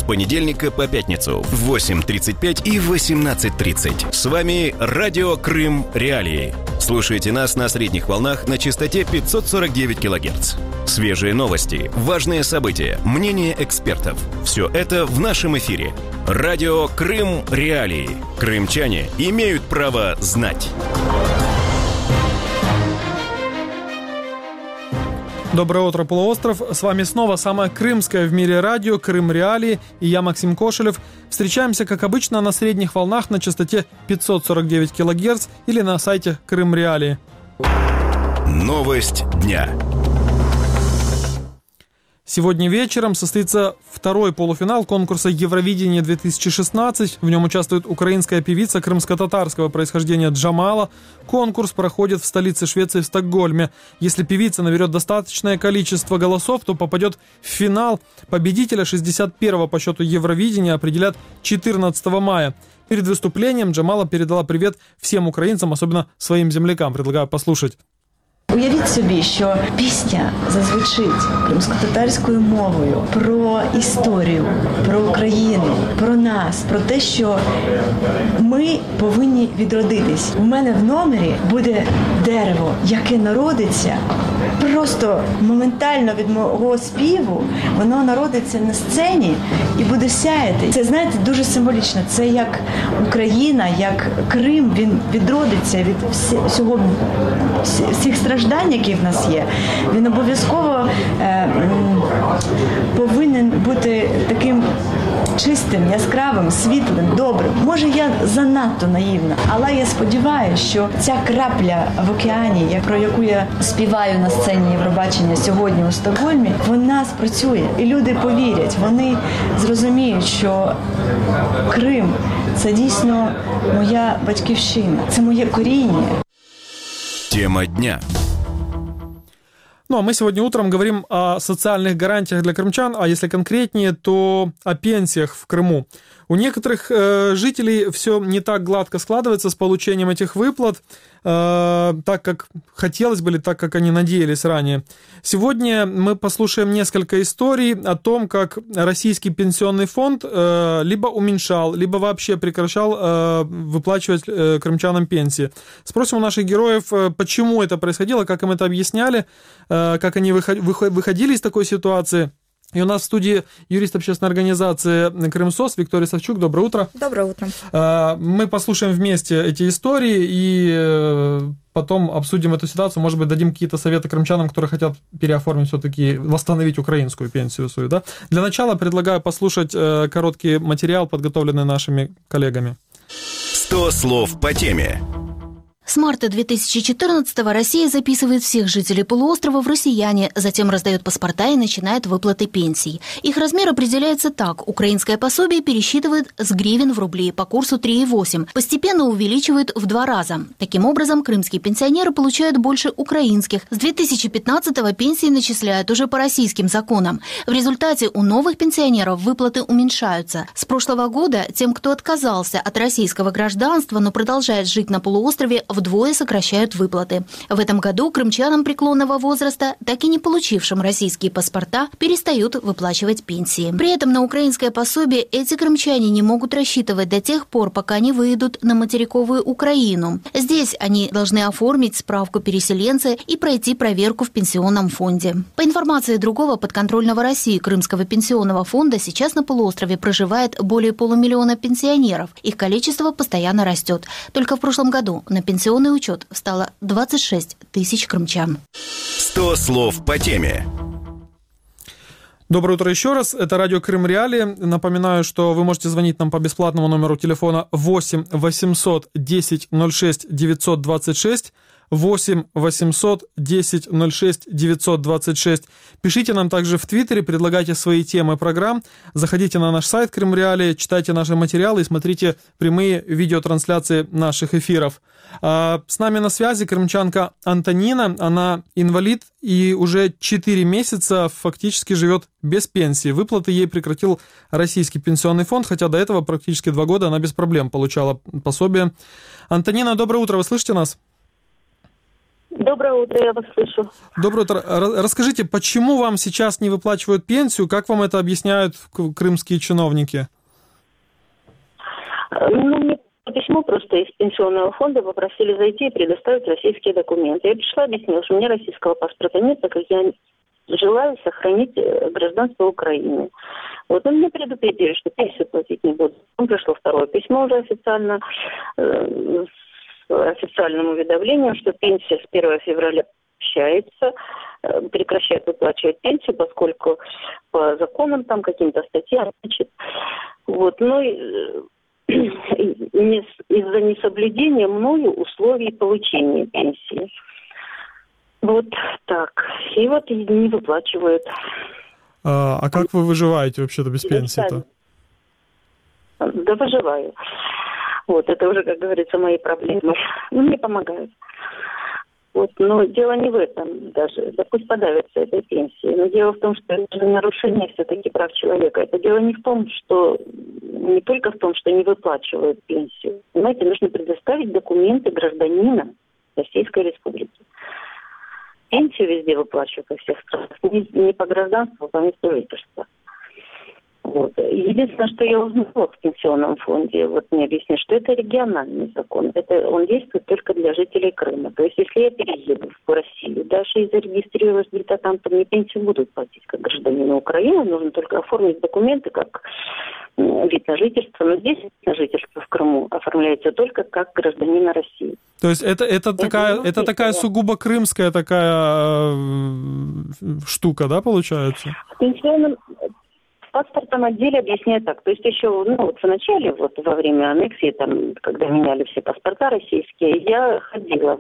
понедельника по пятницу в 8:35 и 18:30. С вами Радио Крым Реалии. Слушайте нас на средних волнах на частоте 549 кГц. Свежие новости, важные события, мнения экспертов. Все это в нашем эфире. Радио Крым Реалии. Крымчане имеют право знать. Доброе утро, полуостров. С вами снова самое крымское в мире радио «Крым Реалии» и я, Максим Кошелев. Встречаемся, как обычно, на средних волнах на частоте 549 кГц или на сайте «Крым Реалии». Новость дня. Сегодня вечером состоится второй полуфинал конкурса «Евровидение-2016». В нем участвует украинская певица крымско-татарского происхождения Джамала. Конкурс проходит в столице Швеции, в Стокгольме. Если певица наберет достаточное количество голосов, то попадет в финал. Победителя 61-го по счету Евровидения определят 14 мая. Перед выступлением Джамала передала привет всем українцям, особенно своим землякам. Предлагаю послушать. Уявіть собі, що пісня зазвучить кримсько-татарською мовою про історію, про Україну, про нас, про те, що ми повинні відродитись. У мене в номері буде дерево, яке народиться просто моментально від мого співу, воно народиться на сцені і буде сяяти. Це, знаєте, дуже символічно. Це як Україна, як Крим, він відродиться від всіх страждань, які в нас є. Він обов'язково повинен бути таким чистим, яскравим, світлим, добрим. Може, я занадто наївна, але я сподіваюся, що ця крапля в океані, про яку я співаю на сцені Євробачення сьогодні у Стокгольмі, вона спрацює. І люди повірять, вони зрозуміють, що Крим – це дійсно моя батьківщина, це моє коріння. Тема дня. Ну, а мы сегодня утром говорим о социальных гарантиях для крымчан, а если конкретнее, то о пенсиях в Крыму. У некоторых жителей все не так гладко складывается с получением этих выплат, так как хотелось бы или так как они надеялись ранее. Сегодня мы послушаем несколько историй о том, как российский пенсионный фонд либо уменьшал, либо вообще прекращал выплачивать крымчанам пенсии. Спросим у наших героев, почему это происходило, как им это объясняли, как они выходили из такой ситуации. И у нас в студии юрист общественной организации «Крымсос» Виктория Савчук. Доброе утро. Доброе утро. Мы послушаем вместе эти истории и потом обсудим эту ситуацию. Может быть, дадим какие-то советы крымчанам, которые хотят переоформить все-таки, восстановить украинскую пенсию свою. Да? Для начала предлагаю послушать короткий материал, подготовленный нашими коллегами. 100 слов по теме. С марта 2014-го Россия записывает всех жителей полуострова в россияне, затем раздает паспорта и начинает выплаты пенсий. Их размер определяется так. Украинское пособие пересчитывает с гривен в рубли по курсу 3,8. Постепенно увеличивает в 2 раза. Таким образом, крымские пенсионеры получают больше украинских. С 2015-го пенсии начисляют уже по российским законам. В результате у новых пенсионеров выплаты уменьшаются. С прошлого года тем, кто отказался от российского гражданства, но продолжает жить на полуострове, вдвое сокращают выплаты. В этом году крымчанам преклонного возраста, так и не получившим российские паспорта, перестают выплачивать пенсии. При этом на украинское пособие эти крымчане не могут рассчитывать до тех пор, пока не выйдут на материковую Украину. Здесь они должны оформить справку переселенца и пройти проверку в пенсионном фонде. По информации другого подконтрольного России Крымского пенсионного фонда, сейчас на полуострове проживает более 500 000 пенсионеров. Их количество постоянно растет. Только в прошлом году на пенсионный учет встало 26 тысяч крымчан. 100 слов по теме. Доброе утро еще раз. Это радио Крым Реалии. Напоминаю, что вы можете звонить нам по бесплатному номеру телефона 8 800 10 06 926. 8 800 10 06 926. Пишите нам также в Твиттере, предлагайте свои темы программ. Заходите на наш сайт Крым Реалии, читайте наши материалы и смотрите прямые видеотрансляции наших эфиров. С нами на связи крымчанка Антонина. Она инвалид и уже 4 месяца фактически живет без пенсии. Выплаты ей прекратил Российский пенсионный фонд, хотя до этого практически 2 года она без проблем получала пособие. Антонина, доброе утро, вы слышите нас? Доброе утро, я вас слышу. Доброе утро. Расскажите, почему вам сейчас не выплачивают пенсию? Как вам это объясняют крымские чиновники? Мне письмо просто из пенсионного фонда попросили зайти и предоставить российские документы. Я пришла, объяснила, что у меня российского паспорта нет, так как я желаю сохранить гражданство Украины. Вот, но мне предупредили, что пенсию платить не буду. Пришло второе письмо уже официально, с официальным уведомлением, что пенсия с 1 февраля прекращает выплачивать пенсию, поскольку по законам, там каким-то статьям, значит, вот, но из-за несоблюдения мною условий получения пенсии. Вот так. И вот не выплачивают. А как вы выживаете вообще-то без пенсии-то? Да выживаю. Вот, это уже, как говорится, мои проблемы. Мне помогают. Вот, но дело не в этом даже. Да пусть подавятся этой пенсии. Но дело в том, что это же нарушение все-таки прав человека. Это дело не только в том, что не выплачивают пенсию. Понимаете, нужно предоставить документы гражданина Российской Республики. Пенсию везде выплачивают во всех странах. Не по гражданству, а по месту жительства. Вот. Единственное, что я узнала в пенсионном фонде, вот мне объяснили, что это региональный закон. Он действует только для жителей Крыма. То есть, если я перееду в Россию, дальше и зарегистрируюсь где-то там, то мне пенсию будут платить как гражданину Украины. Нужно только оформить документы как вид на жительство. Но здесь вид на жительство в Крыму оформляется только как гражданина России. То есть это такая сугубо крымская такая штука, да, получается? В паспортном отделе объясняют так. То есть еще в начале, во время аннексии, там, когда меняли все паспорта российские, я ходила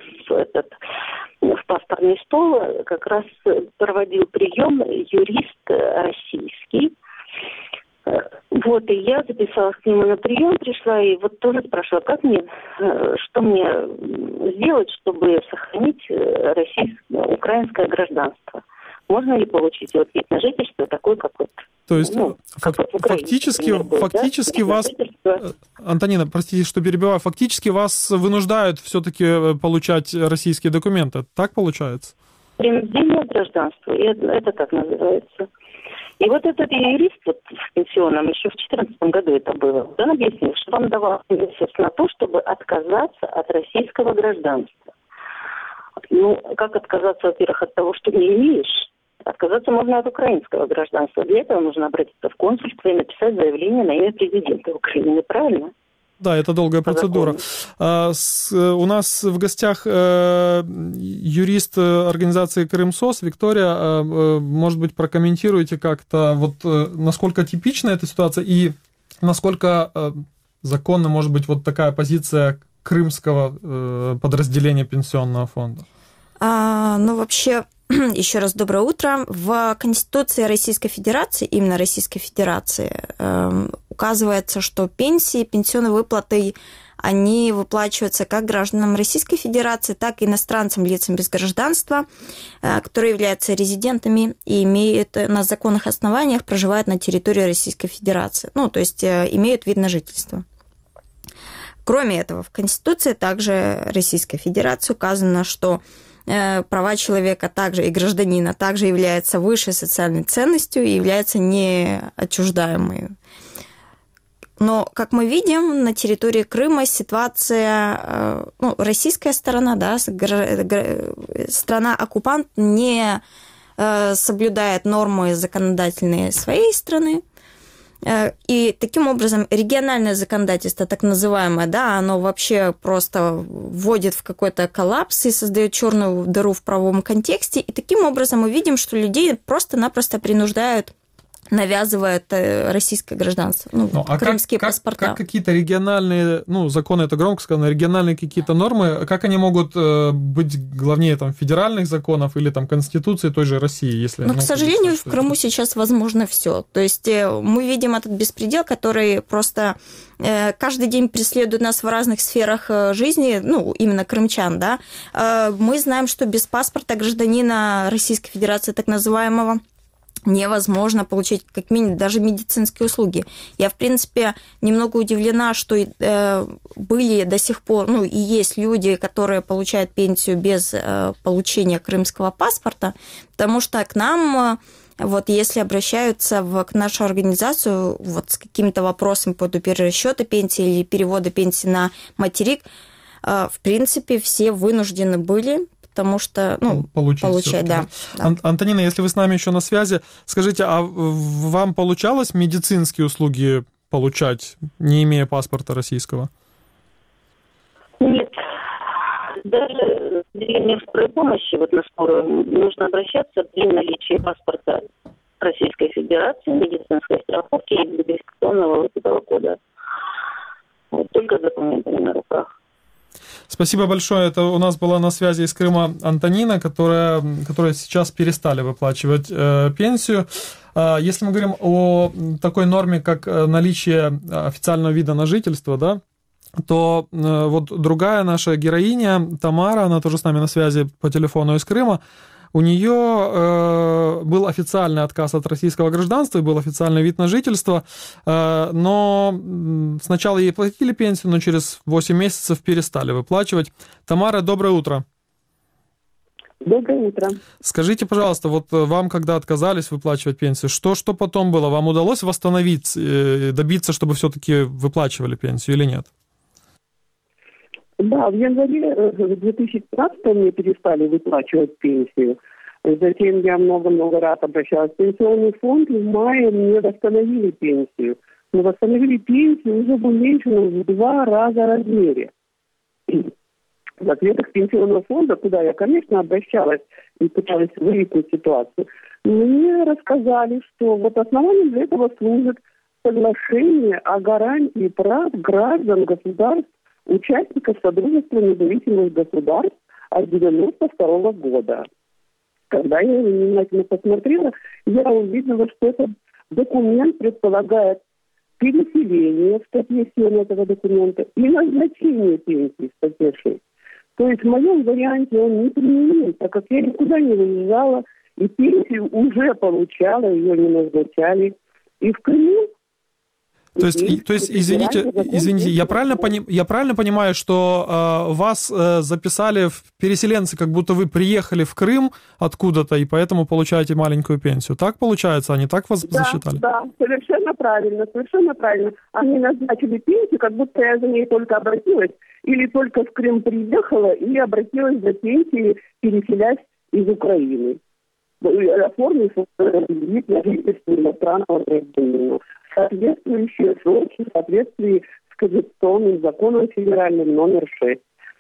в паспортный стол, как раз проводил прием юрист российский. Вот, и я записалась к нему на прием, пришла и вот тоже спрашивала, что мне сделать, чтобы сохранить украинское гражданство. Можно ли получить вид на жительство такой, как вот... То есть фактически вас... Антонина, простите, что перебиваю. Фактически вас вынуждают все-таки получать российские документы. Так получается? Принуждение к гражданству. Это так называется. И вот этот юрист в пенсионном, еще в 2014 году это было, он объяснил, что он давал месяц на то, чтобы отказаться от российского гражданства. Как отказаться, во-первых, от того, что не имеешь? Отказаться можно от украинского гражданства. Для этого нужно обратиться в консульство и написать заявление на имя президента Украины. Правильно? Да, это долгая процедура. У нас в гостях юрист организации «Крымсос» Виктория. Может быть, прокомментируете как-то, насколько типична эта ситуация и насколько законна может быть вот такая позиция крымского подразделения пенсионного фонда? Вообще, еще раз доброе утро. В Конституции Российской Федерации, именно Российской Федерации, указывается, что пенсионные выплаты, они выплачиваются как гражданам Российской Федерации, так и иностранцам, лицам без гражданства, которые являются резидентами и имеют на законных основаниях, проживают на территории Российской Федерации. То есть имеют вид на жительство. Кроме этого, в Конституции также Российской Федерации указано, что права человека также и гражданина также являются высшей социальной ценностью и являются неотчуждаемой. Но, как мы видим, на территории Крыма ситуация, российская сторона, да, страна-оккупант не соблюдает нормы законодательные своей страны. И таким образом региональное законодательство, так называемое, да, оно вообще просто вводит в какой-то коллапс и создает черную дыру в правовом контексте. И таким образом мы видим, что людей просто-напросто принуждают, навязывают российское гражданство, крымские паспорта. Как какие-то региональные, законы, это громко сказано, региональные какие-то нормы, как они могут быть главнее федеральных законов или Конституции той же России, если... к сожалению, в Крыму сейчас возможно все. То есть мы видим этот беспредел, который просто каждый день преследует нас в разных сферах жизни, именно крымчан, да. Мы знаем, что без паспорта гражданина Российской Федерации, так называемого, невозможно получить как минимум даже медицинские услуги. Я, в принципе, немного удивлена, что были до сих пор, и есть люди, которые получают пенсию без получения крымского паспорта, потому что к нам, если обращаются к нашу организацию с какими-то вопросами по поводу перерасчета пенсии или перевода пенсии на материк, в принципе, все вынуждены были, потому что, получать, да. Антонина, если вы с нами еще на связи, скажите, а вам получалось медицинские услуги получать, не имея паспорта российского? Нет. Даже в скорой помощи, на скорую, нужно обращаться при наличии паспорта Российской Федерации, медицинской страховки и идентификационного кода. Только с документами на руках. Спасибо большое. Это у нас была на связи из Крыма Антонина, которая сейчас перестали выплачивать пенсию. Если мы говорим о такой норме, как наличие официального вида на жительство, да, то другая наша героиня, Тамара, она тоже с нами на связи по телефону из Крыма, у нее был официальный отказ от российского гражданства и был официальный вид на жительство, но сначала ей платили пенсию, но через 8 месяцев перестали выплачивать. Тамара, доброе утро. Доброе утро. Скажите, пожалуйста, вам, когда отказались выплачивать пенсию, что потом было? Вам удалось восстановить, добиться, чтобы все-таки выплачивали пенсию или нет? Да, в январе 2015 мне перестали выплачивать пенсию. Затем я много-много раз обращалась в пенсионный фонд, и в мае мне восстановили пенсию. Но восстановили пенсию уже в уменьшенном в 2 раза размере. В ответах пенсионного фонда, куда я, конечно, обращалась и пыталась выяснить ситуацию, мне рассказали, что основанием для этого служит соглашение о гарантии прав граждан государств, участников Содружества независимых государств от 1992 года. Когда я его внимательно посмотрела, я увидела, что этот документ предполагает переселение в статье 7 этого документа и назначение пенсии в статье 6. То есть в моем варианте он не применим, так как я никуда не выезжала, и пенсию уже получала, ее не назначали. И в Крыму... То есть, извините, я правильно понимаю, что вас записали в переселенцы, как будто вы приехали в Крым откуда-то, и поэтому получаете маленькую пенсию. Так получается? Они так вас засчитали? Да, совершенно правильно. Они назначили пенсию, как будто я за ней только обратилась, или только в Крым приехала, или обратилась за пенсией, переселясь из Украины. Оформив вид на жительство иностранного гражданина. Соответствующие сроки в соответствии с Конституционным законом федеральным номер 6.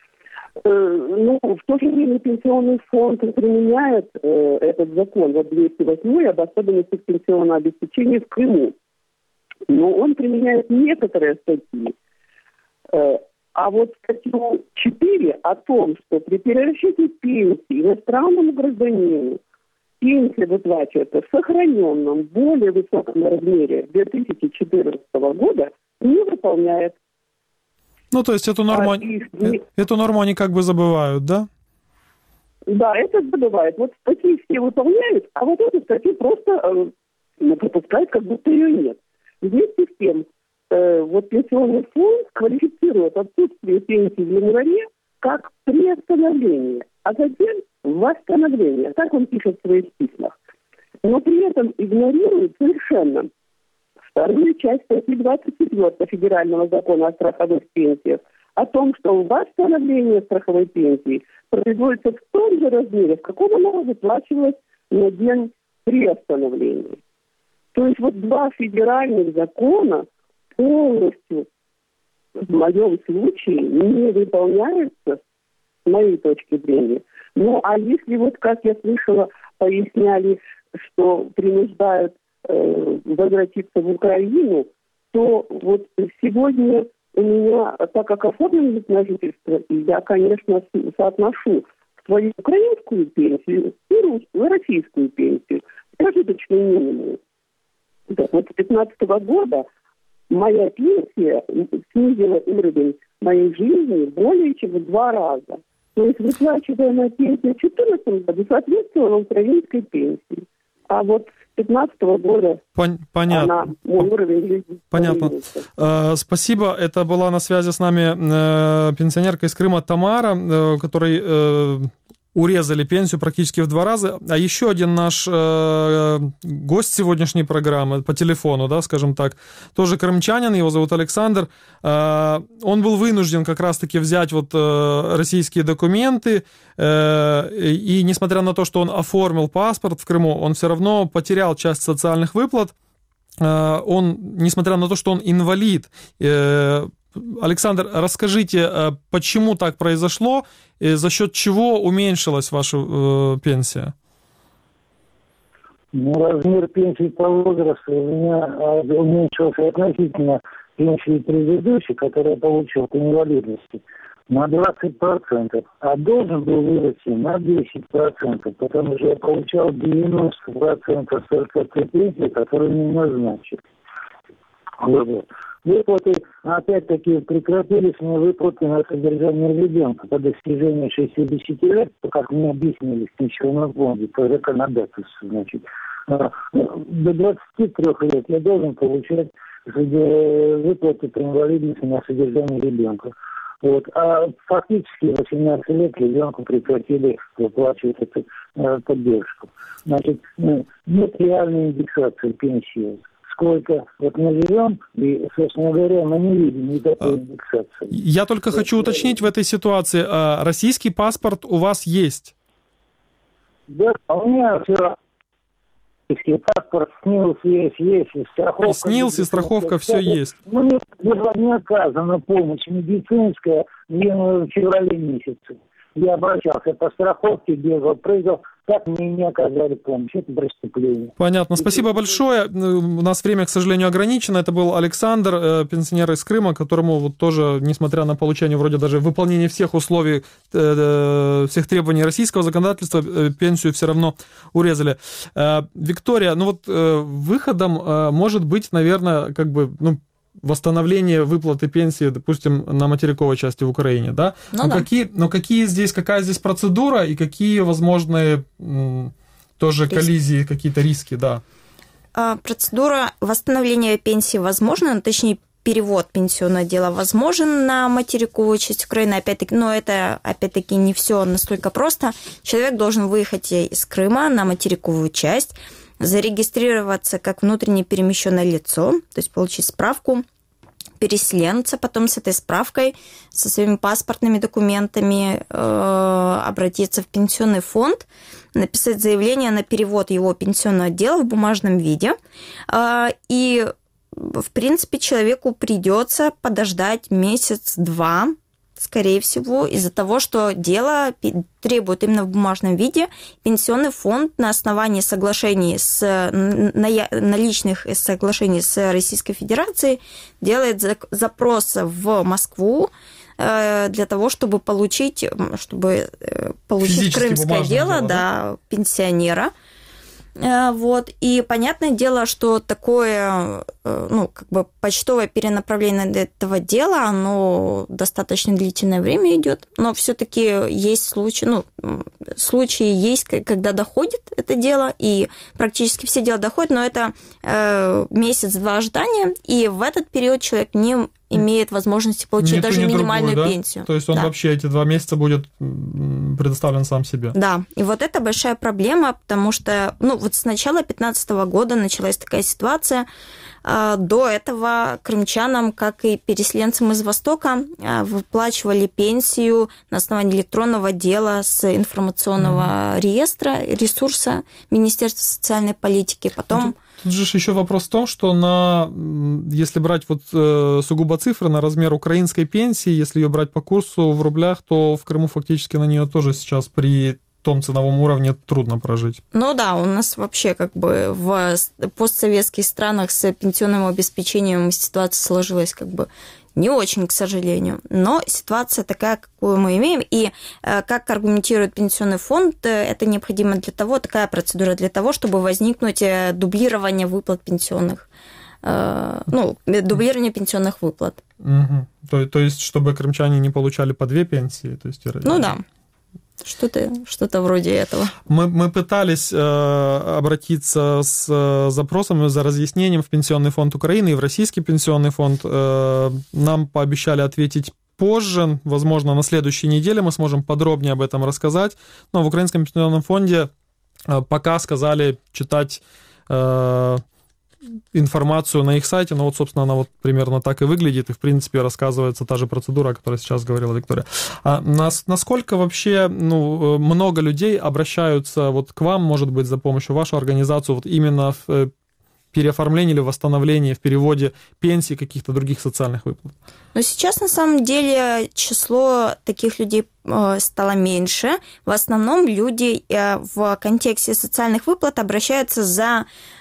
В то же время пенсионный фонд применяет этот закон, 208 об особенностях пенсионного обеспечения в Крыму. Но он применяет некоторые статьи. А статью 4 о том, что при перерасчете пенсии иностранному гражданину пенсия выплачивается в сохраненном, более высоком размере 2014 года, не выполняет. То есть эту норму они как бы забывают, да? Да, это забывают. Статьи все выполняют, а эту статью просто пропускают, как будто ее нет. Вместе с тем, пенсионный фонд квалифицирует отсутствие пенсии в январе как приостановление, а затем восстановление. Так он пишет в своих письмах. Но при этом игнорирует совершенно вторую часть статьи 24 Федерального закона о страховых пенсиях о том, что восстановление страховой пенсии производится в том же размере, в каком она выплачивалась на день приостановления. То есть 2 федеральных закона полностью в моем случае не выполняются, с моей точки зрения. А если, как я слышала, поясняли, что принуждают возвратиться в Украину, то сегодня у меня, так как оформлен вид на жительство, я, конечно, соотношу свою украинскую пенсию и русскую, российскую пенсию, прожиточный минимум. С 2015 года моя пенсия снизила уровень моей жизни более чем в 2 раза. То есть выплачиваемая пенсия в 2014 году соответствовала украинской пенсии. А 2015 года Понятно. мой уровень жизни. Понятно. Спасибо. Это была на связи с нами пенсионерка из Крыма Тамара, которой урезали пенсию практически в 2 раза. А еще один наш гость сегодняшней программы по телефону, да, скажем так, тоже крымчанин, его зовут Александр. Он был вынужден как раз-таки взять вот российские документы, и несмотря на то, что он оформил паспорт в Крыму, он все равно потерял часть социальных выплат. Он, несмотря на то, что он инвалид. Александр, расскажите, почему так произошло, и за счет чего уменьшилась ваша пенсия? Размер пенсии по возрасту у меня уменьшился относительно пенсии предыдущей, которую я получил по инвалидности, на 20%, а должен был вырасти на 10%, потому что я получал 90% столько пенсии, которую мне назначили. Выплаты, опять-таки, прекратились мне выплаты на содержание ребенка по достижении 60 лет, как мне объяснили в пенсионном фонде, по законодательству, значит. До 23 лет я должен получать выплаты при инвалидности на содержание ребенка. Вот. А фактически 18 лет ребенку прекратили выплачивать эту поддержку. Значит, нет реальной индексации пенсии. Сколько вот мы живем, и, собственно говоря, мы не видим никакой индексации. Я только хочу уточнить в этой ситуации, российский паспорт у вас есть? Да, у меня все. Паспорт, СНИЛС есть, страховка. СНИЛС и страховка, все есть. Мне не оказана помощь медицинская в феврале месяце. Я обращался по страховке, бегал, прыгал, так мне не оказали помощь. Это преступление. Понятно. Спасибо большое. У нас время, к сожалению, ограничено. Это был Александр, пенсионер из Крыма, которому вот тоже, несмотря на получение вроде даже выполнения всех условий, всех требований российского законодательства, пенсию все равно урезали. Виктория, ну вот выходом может быть, наверное, как бы, восстановление выплаты пенсии, допустим, на материковой части в Украине, да? Какая здесь процедура и какие возможные тоже коллизии, какие-то риски, да? Процедура восстановления пенсии возможна, точнее, перевод пенсионного дела возможен на материковую часть Украины, опять-таки, но это, опять-таки, не все настолько просто. Человек должен выехать из Крыма на материковую часть, зарегистрироваться как внутренне перемещенное лицо, то есть получить справку переселенца, потом с этой справкой, со своими паспортными документами обратиться в пенсионный фонд, написать заявление на перевод его пенсионного дела в бумажном виде. И, в принципе, человеку придется подождать месяц-два, скорее всего, из-за того, что дело требует именно в бумажном виде. Пенсионный фонд на основании соглашений наличных соглашений с Российской Федерацией делает запрос в Москву для того, чтобы получить крымское дело, пенсионера. Вот. И понятное дело, что такое, почтовое перенаправление этого дела, оно достаточно длительное время идет, но все-таки есть случаи есть, когда доходит это дело, и практически все дела доходят, но это месяц-два ожидания, и в этот период человек не имеет возможности получить даже минимальную пенсию. То есть он вообще эти 2 месяца будет предоставлен сам себе. Да, и вот это большая проблема, потому что с начала 2015 года началась такая ситуация. До этого крымчанам, как и переселенцам из Востока, выплачивали пенсию на основании электронного дела с информационного ресурса Министерства социальной политики. Потом... Тут же еще вопрос в том, что если брать сугубо цифры на размер украинской пенсии, если ее брать по курсу в рублях, то в Крыму фактически на нее тоже сейчас при том ценовом уровне трудно прожить. У нас вообще в постсоветских странах с пенсионным обеспечением ситуация сложилась не очень, к сожалению. Но ситуация такая, какую мы имеем. И как аргументирует Пенсионный фонд, это необходимо такая процедура для того, чтобы возникнуть дублирование выплат пенсионных. Дублирование пенсионных выплат. Угу. То есть, чтобы крымчане не получали по 2 пенсии? То есть, да. Что-то вроде этого. Мы пытались обратиться с запросом за разъяснением в Пенсионный фонд Украины и в Российский пенсионный фонд. Нам пообещали ответить позже, возможно, на следующей неделе мы сможем подробнее об этом рассказать. Но в Украинском пенсионном фонде пока сказали читать информацию на их сайте, но вот, собственно, она вот примерно так и выглядит, и, в принципе, рассказывается та же процедура, о которой сейчас говорила Виктория. А насколько вообще, много людей обращаются вот к вам, может быть, за помощью, в вашу организацию, вот именно в переоформлении или восстановлении, в переводе пенсий, каких-то других социальных выплат? Но сейчас, на самом деле, число таких людей стало меньше. В основном люди в контексте социальных выплат обращаются за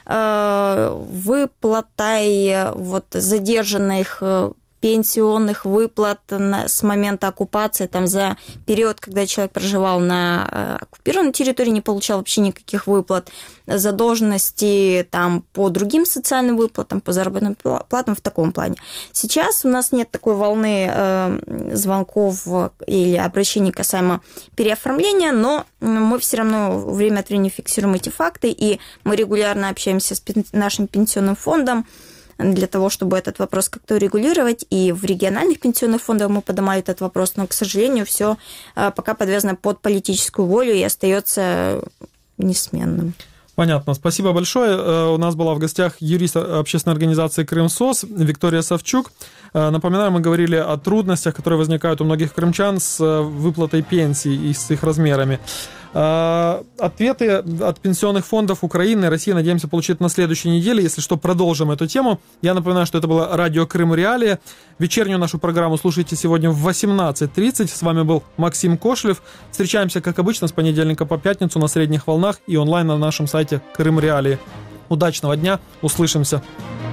выплатой задержанных пенсионных выплат с момента оккупации, там, за период, когда человек проживал на оккупированной территории, не получал вообще никаких выплат, задолженности там, по другим социальным выплатам, по заработным платам в таком плане. Сейчас у нас нет такой волны звонков или обращений касаемо переоформления, но мы все равно время от времени фиксируем эти факты, и мы регулярно общаемся с нашим пенсионным фондом для того, чтобы этот вопрос как-то урегулировать. И в региональных пенсионных фондах мы поднимали этот вопрос, но, к сожалению, все пока подвязано под политическую волю и остается несменным. Понятно. Спасибо большое. У нас была в гостях юрист общественной организации «Крымсоц» Виктория Савчук. Напоминаю, мы говорили о трудностях, которые возникают у многих крымчан с выплатой пенсий и с их размерами. Ответы от пенсионных фондов Украины и России, надеемся, получить на следующей неделе. Если что, продолжим эту тему. Я напоминаю, что это было радио «Крым Реалии». Вечернюю нашу программу слушайте сегодня в 18:30. С вами был Максим Кошлев. Встречаемся, как обычно, с понедельника по пятницу на средних волнах и онлайн на нашем сайте «Крым Реалии». Удачного дня. Услышимся.